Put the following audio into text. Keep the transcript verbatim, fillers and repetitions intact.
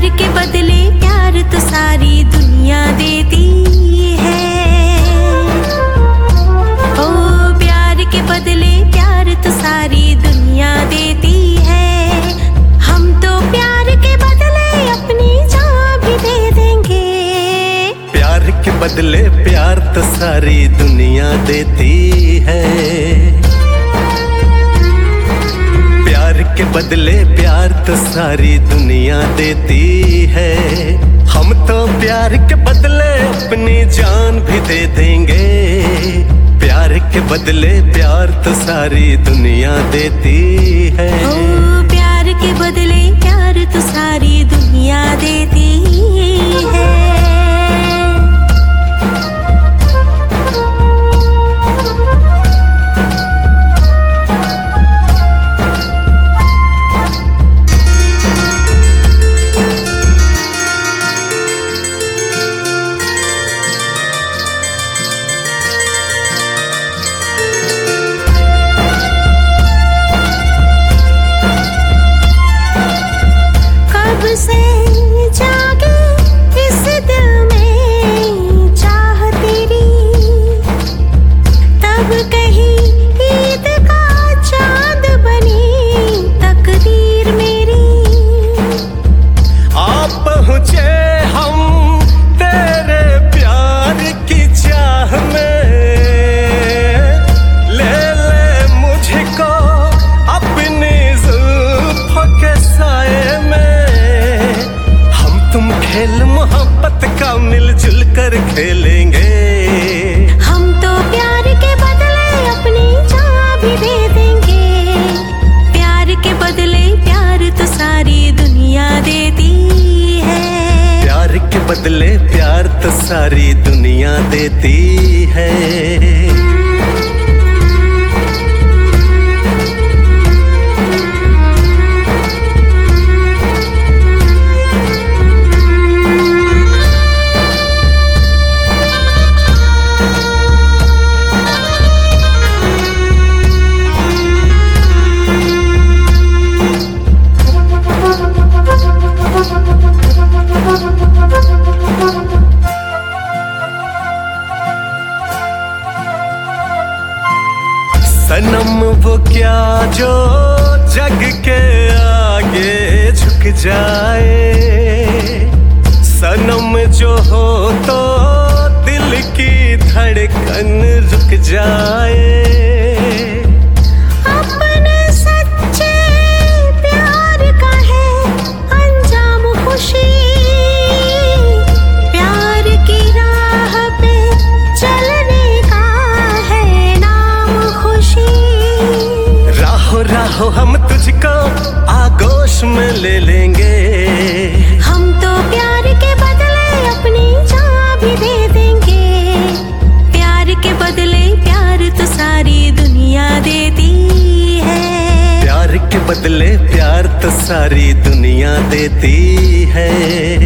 प्यार के बदले प्यार तो सारी दुनिया देती है। ओ प्यार के बदले प्यार तो सारी दुनिया देती है। हम तो प्यार के बदले अपनी जान भी दे देंगे। प्यार के बदले प्यार तो सारी दुनिया देती है। प्यार के बदले प्यार तो सारी दुनिया देती है। हम तो प्यार के बदले अपनी जान भी दे देंगे। प्यार के बदले प्यार तो सारी दुनिया देती है। ओ प्यार के बदले प्यार तो सारी दुनिया देती है। से जागे इस दिल में चाह तेरी, तब कहीं ईद का चांद बनी तकदीर मेरी। आप पहुँचे हम तेरे प्यार की चाह में, ले ले मुझको अपनी जुल्फों के साए में। खेल मोहब्बत का मिलजुल कर खेलेंगे। हम तो प्यार के बदले अपनी जान भी दे देंगे। प्यार के बदले प्यार तो सारी दुनिया देती है। प्यार के बदले प्यार तो सारी दुनिया देती है। सनम वो क्या जो जग के आगे झुक जाए, सनम जो हो तो दिल की धड़कन रुक जाए। अपने सच्चे प्यार का है अंजाम खुशी, प्यार की राह पे चलने का है नाम खुशी। राहो राहो हम तुझको आगोश में ले लेंगे। हम तो प्यार के बदले अपनी जान भी दे देंगे। प्यार के बदले प्यार तो सारी दुनिया देती है। प्यार के बदले प्यार तो सारी दुनिया देती है।